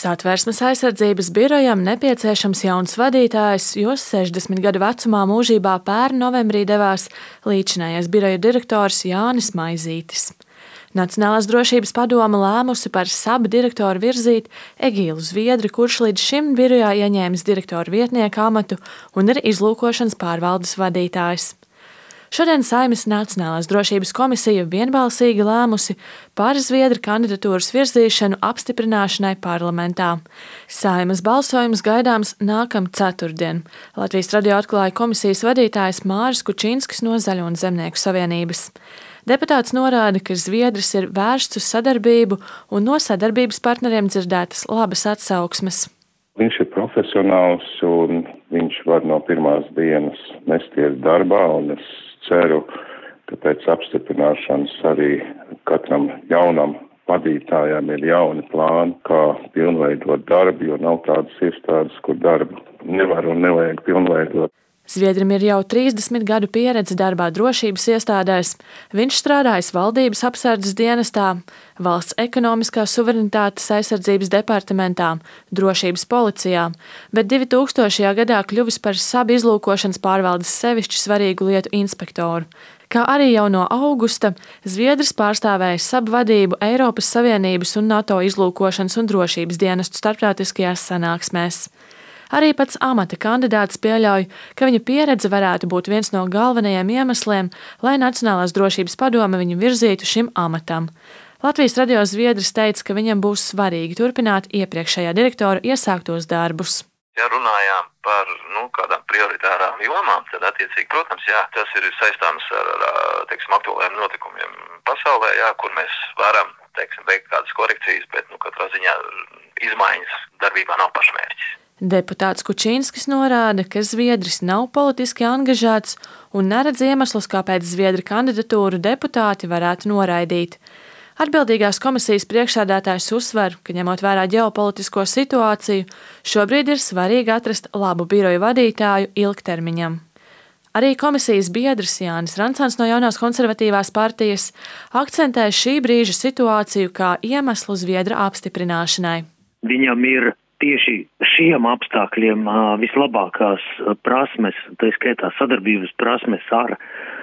Satversmes aizsardzības birojam nepieciešams jauns vadītājs, jo 60 gadu vecumā mūžībā pērn novembrī devās līdzinājais biroja direktors Jānis Maizītis. Nacionālās drošības padome lēmusi par SAB direktoru virzīt Egīlu Zviedri, kurš līdz šim birojā ieņēmis direktoru vietnieka amatu un ir izlūkošanas pārvaldes vadītājs. Šodien Saeimas Nacionālās drošības komisija vienbalsīgi lēmusi par Zviedra kandidatūras virzīšanu apstiprināšanai parlamentā. Saeimas balsojums gaidāms nākam ceturtdien. Latvijas radio atklāja komisijas vadītājs Māris Kučinskis no Zaļo un Zemnieku savienības. Deputāts norāda, ka Zviedris ir vērsts uz sadarbību un no sadarbības partneriem dzirdētas labas atsauksmes. Viņš ir profesionāls un viņš var no pirmās dienas nesties darbā, un es ceru, ka pēc apstiprināšanas arī katram jaunam vadītājam ir jauni plāni, kā pilnveidot darbu, jo nav tādas iestādes, kur darbu nevar un nevajag pilnveidot. Zviedrim ir jau 30 gadu pieredze darbā drošības iestādēs. Viņš strādājis valdības apsardzes dienestā, valsts ekonomiskās suverenitātes aizsardzības departamentā, drošības policijā, bet 2000. gadā kļuvis par SAB izlūkošanas pārvaldes sevišķi svarīgu lietu inspektoru. Kā arī jau no augusta Zviedris pārstāvēja SAB vadību Eiropas Savienības un NATO izlūkošanas un drošības dienestu starptautiskajās sanāksmēs. Arī pats amata kandidāts pieļauj, ka viņa pieredze varētu būt viens no galvenajiem iemesliem, lai Nacionālās drošības padome viņu virzītu šim amatam. Latvijas radio Zviedris teica, ka viņam būs svarīgi turpināt iepriekšējā direktora iesāktos darbus. Ja runājām par kādām prioritārām jomām, tad attiecīgi, protams, tas ir saistāms ar aktuālajiem notikumiem pasaulē, kur mēs varam veikt kādas korekcijas, bet katrā ziņā izmaiņas darbībā nav pašmērķis. Deputāts Kučinskis norāda, ka Zviedris nav politiski angažēts un neredz iemeslus, kāpēc Zviedra kandidatūru deputāti varētu noraidīt. Atbildīgās komisijas priekšsēdētājs uzsver, ka ņemot vērā ģeopolitisko situāciju, šobrīd ir svarīgi atrast labu biroju vadītāju ilgtermiņam. Arī komisijas biedrs Jānis Rancāns no Jaunās konservatīvās partijas akcentē šī brīža situāciju kā iemeslu Zviedra apstiprināšanai. Viņam ir tieši šiem apstākļiem vislabākās prasmes, tā skaitā sadarbības prasmes ar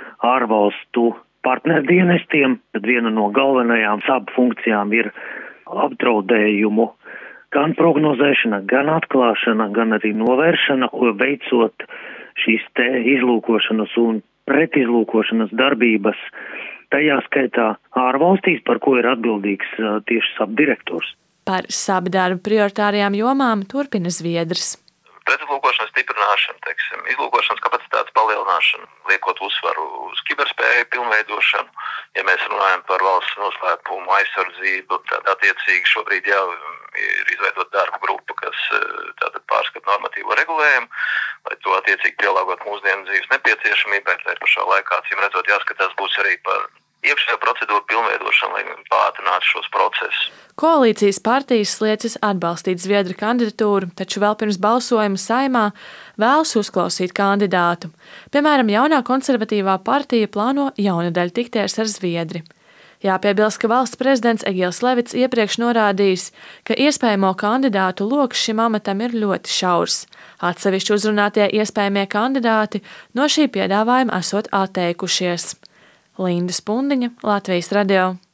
ārvalstu partnerdienestiem. Tad viena no galvenajām SAB funkcijām ir apdraudējumu gan prognozēšana, gan atklāšana, gan arī novēršana, veicot šīs te izlūkošanas un pretizlūkošanas darbības, tajā skaitā ārvalstīs, par ko ir atbildīgs tieši SAB direktors. Par SAB darbu prioritārajām jomām turpina Zviedris. Pretizlūkošanas stiprināšana, izlūkošanas kapacitātes palielināšana, liekot uzsvaru uz kiberspēju pilnveidošanu. Ja mēs runājam par valsts noslēpumu aizsardzību, tad attiecīgi šobrīd jau ir izveidota darba grupa, kas pārskata normatīvo regulējumu, lai to attiecīgi pielāgot mūsdienu dzīves nepieciešamībai, lai pašā laikā, acīm redzot, jāskatās būs arī par iekšējā procedūra pilnveidošana, lai pātrinātu šos procesus. Koalīcijas partijas liecas atbalstīt Zviedra kandidatūru, taču vēl pirms balsojuma Saeimā vēlas uzklausīt kandidātu. Piemēram, Jaunā konservatīvā partija plāno jaunadēļ tikties ar Zviedri. Jāpiebilst, ka valsts prezidents Egils Levits iepriekš norādījis, ka iespējamo kandidātu loks šim amatam ir ļoti šaurs. Atsevišķi uzrunātie iespējamie kandidāti no šī piedāvājuma esot atteikušies. Linda Spundiņa, Latvijas radio.